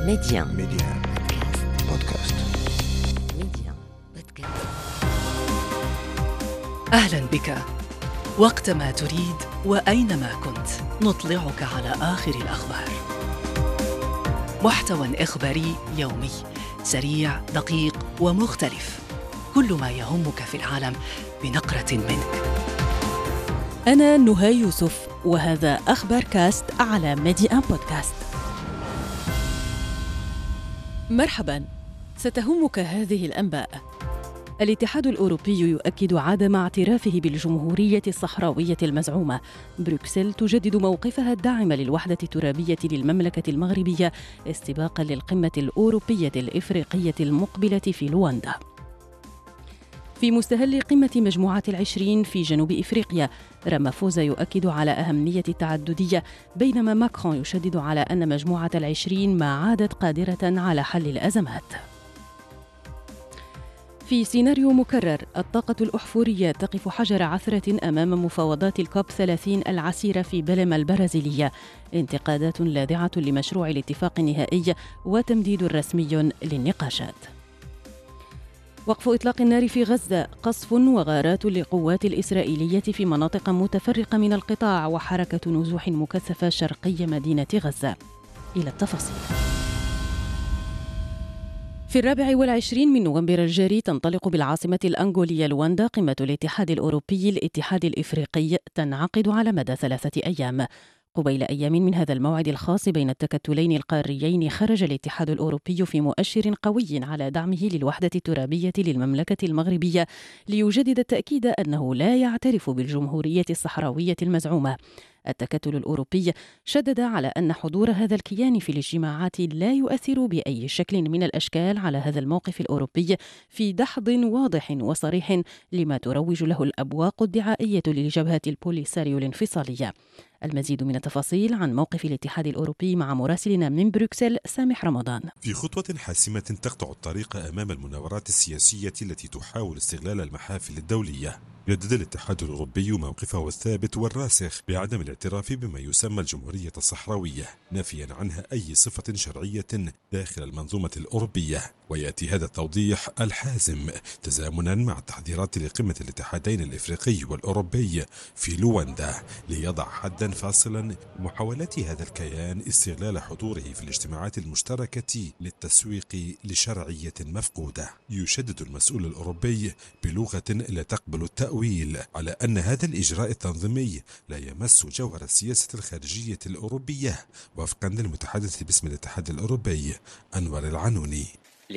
ميديان بودكاست. أهلا بك. وقتما تريد وأينما كنت نطلعك على آخر الأخبار. محتوى إخباري يومي سريع دقيق ومختلف، كل ما يهمك في العالم بنقرة منك. أنا نهى يوسف وهذا أخبار كاست على ميديان بودكاست. مرحباً، ستهمك هذه الأنباء. الاتحاد الأوروبي يؤكد عدم اعترافه بالجمهورية الصحراوية المزعومة. بروكسل تجدد موقفها الداعم للوحدة الترابية للمملكة المغربية استباقاً للقمة الأوروبية الإفريقية المقبلة في لواندا. في مستهل قمة مجموعة 20 في جنوب إفريقيا، رامافوزا يؤكد على أهمية التعددية، بينما ماكرون يشدد على أن مجموعة 20 ما عادت قادرة على حل الأزمات. في سيناريو مكرر، الطاقة الأحفورية تقف حجر عثرة أمام مفاوضات الكوب 30 العسيرة في بلما البرازيلية. انتقادات لاذعة لمشروع الاتفاق النهائي وتمديد رسمي للنقاشات. وقف إطلاق النار في غزة، قصف وغارات للقوات الإسرائيلية في مناطق متفرقة من القطاع، وحركة نزوح مكثفة شرقي مدينة غزة. إلى التفاصيل. في 24 من نوفمبر الجاري تنطلق بالعاصمة الأنغولية لواندا قمة الاتحاد الأوروبي الاتحاد الإفريقي، تنعقد على مدى 3 أيام. قبيل أيام من هذا الموعد الخاص بين التكتلين القاريين، خرج الاتحاد الأوروبي في مؤشر قوي على دعمه للوحدة الترابية للمملكة المغربية، ليجدد التأكيد أنه لا يعترف بالجمهورية الصحراوية المزعومة. التكتل الأوروبي شدد على أن حضور هذا الكيان في الاجتماعات لا يؤثر بأي شكل من الأشكال على هذا الموقف الأوروبي، في دحض واضح وصريح لما تروج له الأبواق الدعائية لجبهة البوليساريو الانفصالية. المزيد من التفاصيل عن موقف الاتحاد الأوروبي مع مراسلنا من بروكسل سامح رمضان. في خطوة حاسمة تقطع الطريق أمام المناورات السياسية التي تحاول استغلال المحافل الدولية، يجدد الاتحاد الأوروبي موقفه الثابت والراسخ بعدم الاعتراف بما يسمى الجمهورية الصحراوية، نافيا عنها أي صفة شرعية داخل المنظومة الأوروبية. ويأتي هذا التوضيح الحازم تزامنا مع التحضيرات لقمة الاتحادين الإفريقي والأوروبي في لواندا، ليضع حدا فاصلا محاولات هذا الكيان استغلال حضوره في الاجتماعات المشتركة للتسويق لشرعية مفقودة. يشدد المسؤول الأوروبي بلغة لا تقبل التأويل على أن هذا الإجراء التنظيمي لا يمس جوهر السياسة الخارجية الأوروبية، وفقا للمتحدث باسم الاتحاد الأوروبي أنور العنوني.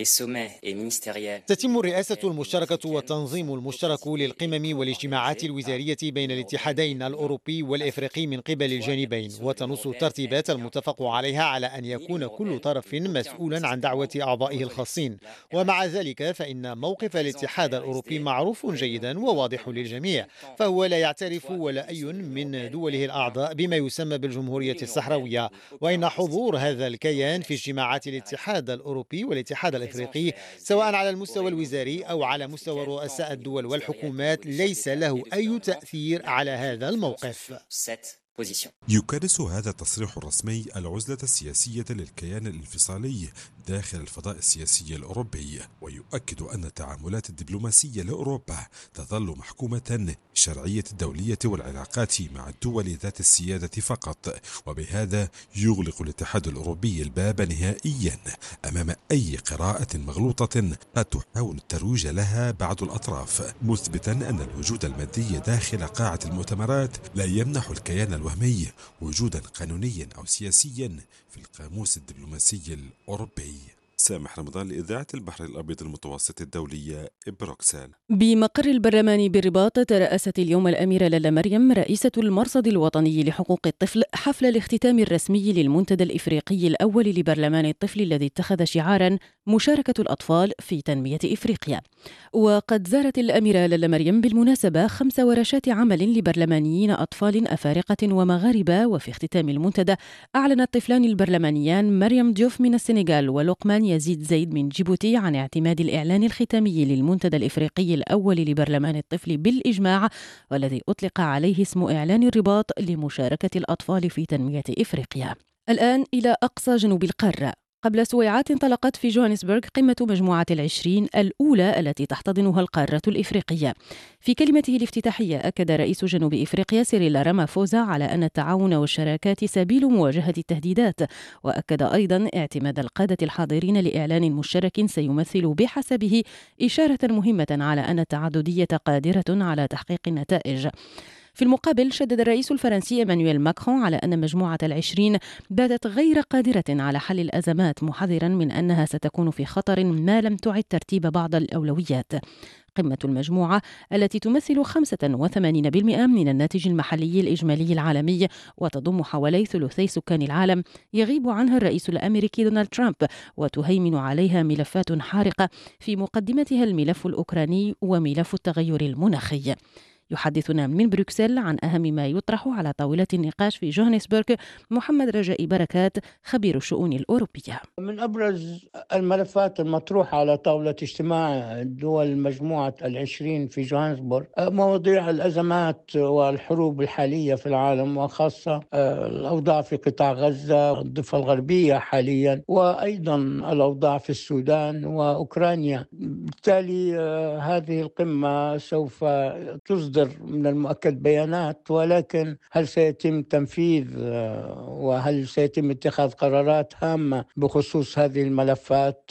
تتم الرئاسة المشتركة والتنظيم المشترك للقمم والاجتماعات الوزارية بين الاتحادين الأوروبي والإفريقي من قبل الجانبين، وتنص الترتيبات المتفق عليها على أن يكون كل طرف مسؤولا عن دعوة أعضائه الخاصين. ومع ذلك فإن موقف الاتحاد الأوروبي معروف جيدا وواضح للجميع، فهو لا يعترف ولا أي من دوله الأعضاء بما يسمى بالجمهورية الصحراوية. وإن حضور هذا الكيان في اجتماعات الاتحاد الأوروبي والاتحاد الإفريقي سواء على المستوى الوزاري أو على مستوى رؤساء الدول والحكومات ليس له أي تأثير على هذا الموقف. يكرس هذا التصريح الرسمي العزلة السياسية للكيان الانفصالي داخل الفضاء السياسي الأوروبي، ويؤكد أن التعاملات الدبلوماسية لأوروبا تظل محكومة بالشرعية الدولية والعلاقات مع الدول ذات السيادة فقط. وبهذا يغلق الاتحاد الأوروبي الباب نهائيا أمام أي قراءة مغلوطة قد تحاول الترويج لها بعض الأطراف، مثبتا أن الوجود المادي داخل قاعة المؤتمرات لا يمنح الكيان الوهمي وجودا قانونيا أو سياسيا في القاموس الدبلوماسي الأوروبي. سامح رمضان لإذاعة البحر الأبيض المتوسط الدولية، بروكسل. بمقر البرلمان بالرباط، ترأست اليوم الأميرة لالا مريم رئيسة المرصد الوطني لحقوق الطفل حفل الاختتام الرسمي للمنتدى الإفريقي الأول لبرلمان الطفل، الذي اتخذ شعارا مشاركة الأطفال في تنمية إفريقيا. وقد زارت الأميرة لالا مريم بالمناسبة 5 ورشات عمل لبرلمانيين أطفال أفارقة ومغاربة. وفي اختتام المنتدى أعلن الطفلان البرلمانيان مريم ديوف من السنغال ولقمان يزيد زيد من جيبوتي عن اعتماد الإعلان الختامي للمنتدى الإفريقي الأول لبرلمان الطفل بالإجماع، والذي أطلق عليه اسم إعلان الرباط لمشاركة الأطفال في تنمية إفريقيا. الآن إلى أقصى جنوب القارة. قبل سويعات انطلقت في جوهانسبرغ قمة مجموعة العشرين الأولى التي تحتضنها القارة الإفريقية. في كلمته الافتتاحية أكد رئيس جنوب إفريقيا سيريل رامافوزا على أن التعاون والشراكات سبيل مواجهة التهديدات، وأكد أيضا اعتماد القادة الحاضرين لإعلان مشترك سيمثل بحسبه إشارة مهمة على أن التعددية قادرة على تحقيق النتائج. في المقابل شدد الرئيس الفرنسي إيمانويل ماكرون على أن مجموعة العشرين باتت غير قادرة على حل الأزمات، محذرا من أنها ستكون في خطر ما لم تعد ترتيب بعض الأولويات. قمة المجموعة التي تمثل 85% من الناتج المحلي الإجمالي العالمي وتضم حوالي ثلثي سكان العالم يغيب عنها الرئيس الأمريكي دونالد ترامب، وتهيمن عليها ملفات حارقة في مقدمتها الملف الأوكراني وملف التغير المناخي. يحدثنا من بروكسل عن أهم ما يطرح على طاولة النقاش في جوهانسبرغ محمد رجاء بركات خبير الشؤون الأوروبية. من أبرز الملفات المطروحة على طاولة اجتماع دول مجموعة العشرين في جوهانسبرغ مواضيع الأزمات والحروب الحالية في العالم، وخاصة الأوضاع في قطاع غزة الضفة الغربية حاليا، وأيضا الأوضاع في السودان وأوكرانيا. بالتالي هذه القمة سوف تصدر من المؤكد بيانات، ولكن هل سيتم تنفيذ وهل سيتم اتخاذ قرارات هامة بخصوص هذه الملفات؟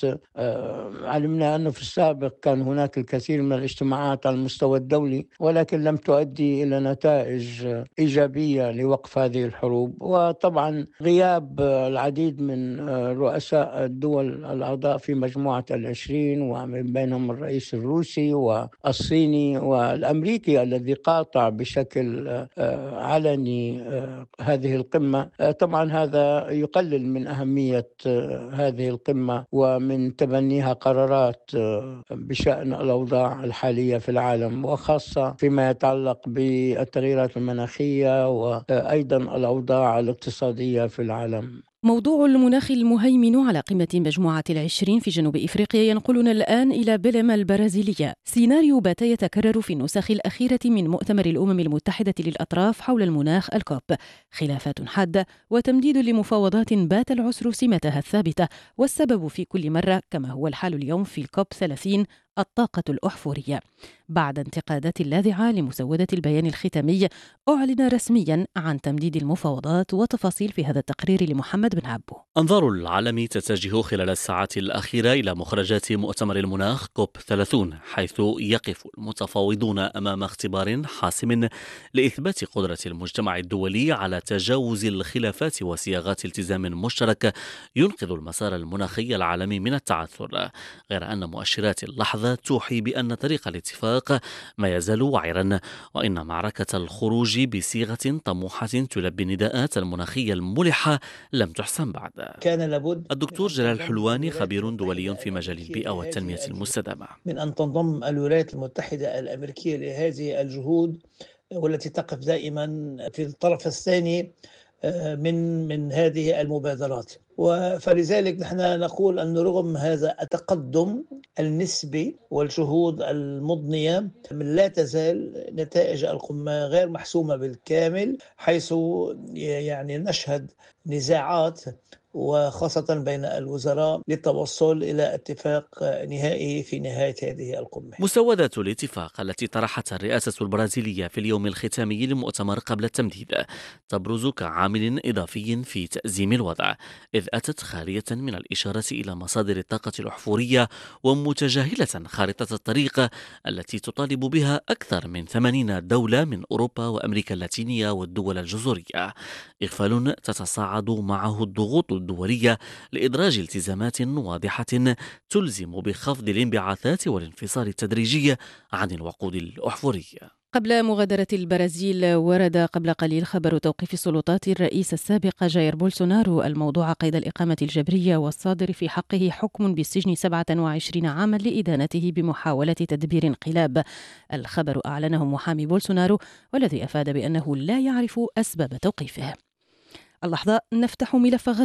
علمنا أنه في السابق كان هناك الكثير من الاجتماعات على المستوى الدولي، ولكن لم تؤدي إلى نتائج إيجابية لوقف هذه الحروب. وطبعا غياب العديد من رؤساء الدول الأعضاء في مجموعة العشرين، ومن بينهم الرئيس الروسي والصيني والأمريكي الذي قاطع بشكل علني هذه القمة، طبعا هذا يقلل من أهمية هذه القمة ومن تبنيها قرارات بشأن الأوضاع الحالية في العالم، وخاصة فيما يتعلق بالتغييرات المناخية وأيضا الأوضاع الاقتصادية في العالم. موضوع المناخ المهيمن على قمة مجموعة العشرين في جنوب إفريقيا ينقلنا الآن إلى بلما البرازيلية. سيناريو بات يتكرر في النسخ الأخيرة من مؤتمر الأمم المتحدة للأطراف حول المناخ الكوب، خلافات حادة وتمديد لمفاوضات بات العسر سمتها الثابتة، والسبب في كل مرة كما هو الحال اليوم في الكوب 30 الطاقة الأحفورية. بعد انتقادات لاذعة لمسودة البيان الختامي، أعلن رسميا عن تمديد المفاوضات، وتفاصيل في هذا التقرير لمحمد بن عبو. أنظار العالم تتجه خلال الساعات الأخيرة إلى مخرجات مؤتمر المناخ كوب 30، حيث يقف المتفاوضون أمام اختبار حاسم لإثبات قدرة المجتمع الدولي على تجاوز الخلافات وصياغات التزام مشترك ينقذ المسار المناخي العالمي من التعثر، غير أن مؤشرات اللحظة توحي بأن طريق الاتفاق ما يزال وعرا، وإن معركة الخروج بصيغة طموحة تلبي النداءات المناخية الملحة لم تحسم بعد. كان لابد الدكتور جلال حلواني خبير دولي في مجال البيئة والتنمية المستدامة من أن تنضم الولايات المتحدة الأمريكية لهذه الجهود، والتي تقف دائما في الطرف الثاني من هذه المبادرات. فلذلك نحن نقول أن رغم هذا التقدم النسبي والجهود المضنية، لا تزال نتائج القمة غير محسومة بالكامل، حيث يعني نشهد نزاعات وخاصة بين الوزراء للتوصل إلى اتفاق نهائي في نهاية هذه القمة. مسودة الاتفاق التي طرحتها الرئاسة البرازيلية في اليوم الختامي للمؤتمر قبل التمديد تبرز كعامل إضافي في تأزيم الوضع، إذ أتت خالية من الإشارة إلى مصادر الطاقة الأحفورية ومتجاهلة خارطة الطريق التي تطالب بها أكثر من 80 دولة من أوروبا وأمريكا اللاتينية والدول الجزرية، إغفال تتصاعد معه الضغوط الدولية لإدراج التزامات واضحة تلزم بخفض الانبعاثات والانفصال التدريجي عن الوقود الأحفورية. قبل مغادرة البرازيل، ورد قبل قليل خبر توقيف سلطات الرئيس السابق جاير بولسونارو الموضوع قيد الإقامة الجبرية، والصادر في حقه حكم بالسجن 27 عاما لإدانته بمحاولة تدبير انقلاب. الخبر أعلنه محامي بولسونارو، والذي أفاد بأنه لا يعرف أسباب توقيفه. اللحظة نفتح ملف غزة،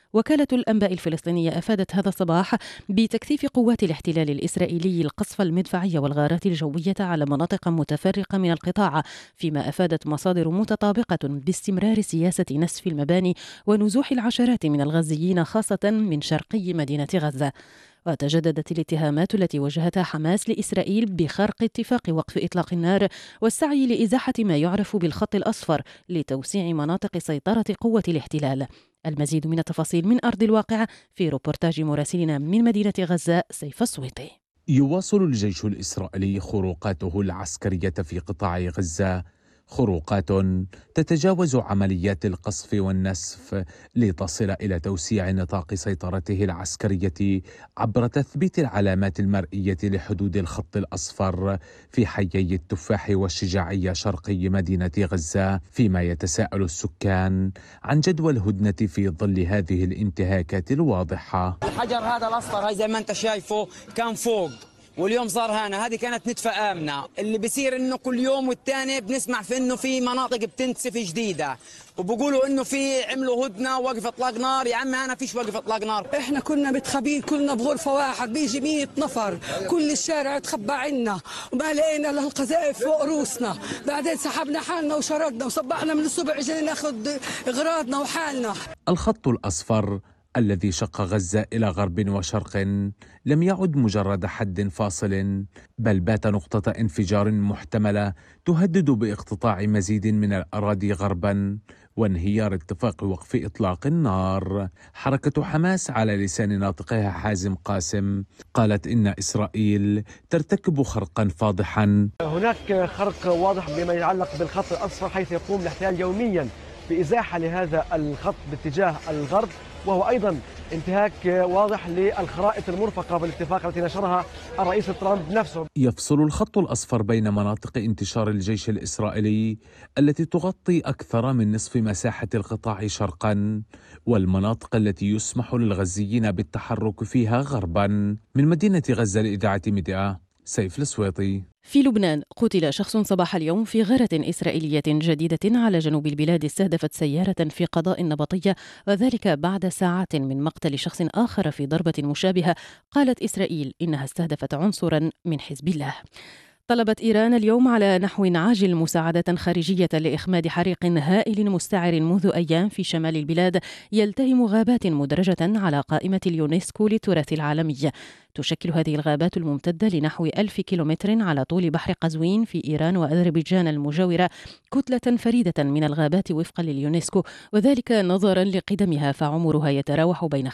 وكالة الأنباء الفلسطينية أفادت هذا الصباح بتكثيف قوات الاحتلال الإسرائيلي القصف المدفعي والغارات الجوية على مناطق متفرقة من القطاع، فيما أفادت مصادر متطابقة باستمرار سياسة نسف المباني ونزوح العشرات من الغزيين خاصة من شرقي مدينة غزة. وتجددت الاتهامات التي وجهتها حماس لإسرائيل بخرق اتفاق وقف إطلاق النار والسعي لإزاحة ما يعرف بالخط الأصفر لتوسيع مناطق سيطرة قوة الاحتلال. المزيد من التفاصيل من أرض الواقع في روبورتاج مراسلنا من مدينة غزة سيف السويطي. يواصل الجيش الإسرائيلي خروقاته العسكرية في قطاع غزة، خروقات تتجاوز عمليات القصف والنسف لتصل إلى توسيع نطاق سيطرته العسكرية عبر تثبيت العلامات المرئية لحدود الخط الأصفر في حيي التفاح والشجاعية شرقي مدينة غزة، فيما يتساءل السكان عن جدوى الهدنة في ظل هذه الانتهاكات الواضحة. الحجر هذا الأصفر هاي زي ما أنت شايفه كان فوق واليوم صار هنا، هذه كانت نتفة آمنة. اللي بيصير انه كل يوم والتاني بنسمع في انه في مناطق بتنسف جديدة وبقولوا انه في عملوا هدنة وقف اطلاق نار. يا عمي انا فيش وقف اطلاق نار، احنا كنا متخبين كلنا بغرفة واحد، بيجي 100 نفر كل الشارع تخبى عنا وما لقينا له القذائف فوق روسنا. بعدين سحبنا حالنا وشردنا وصبحنا من الصبح عشان ناخذ اغراضنا وحالنا. الخط الأصفر الذي شق غزة إلى غرب وشرق لم يعد مجرد حد فاصل، بل بات نقطة انفجار محتملة تهدد باقتطاع مزيد من الأراضي غربا وانهيار اتفاق وقف إطلاق النار. حركة حماس على لسان ناطقها حازم قاسم قالت إن إسرائيل ترتكب خرقا فاضحا. هناك خرق واضح بما يتعلق بالخط الأصفر، حيث يقوم الاحتلال يوميا بإزاحة لهذا الخط باتجاه الغرب، وهو أيضا انتهاك واضح للخرائط المرفقة بالاتفاق التي نشرها الرئيس ترامب نفسه. يفصل الخط الأصفر بين مناطق انتشار الجيش الإسرائيلي التي تغطي أكثر من نصف مساحة القطاع شرقا والمناطق التي يسمح للغزيين بالتحرك فيها غربا. من مدينة غزة لإذاعة ميديا سيف السويطي. في لبنان قتل شخص صباح اليوم في غارة إسرائيلية جديدة على جنوب البلاد استهدفت سيارة في قضاء النبطية، وذلك بعد ساعات من مقتل شخص آخر في ضربة مشابهة قالت إسرائيل إنها استهدفت عنصرا من حزب الله. طلبت إيران اليوم على نحو عاجل مساعدة خارجية لإخماد حريق هائل مستعر منذ أيام في شمال البلاد يلتهم غابات مدرجة على قائمة اليونسكو للتراث العالمي. تشكل هذه الغابات الممتدة لنحو 1000 كيلومتر على طول بحر قزوين في إيران وأذربيجان المجاورة كتلة فريدة من الغابات وفقا لليونسكو، وذلك نظرا لقدمها فعمرها يتراوح بين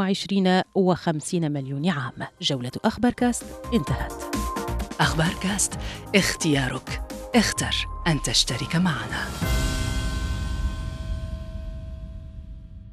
25 و50 مليون عام. جولة أخبار كاست انتهت. أخبار كاست، اختيارك، اختر أن تشترك معنا.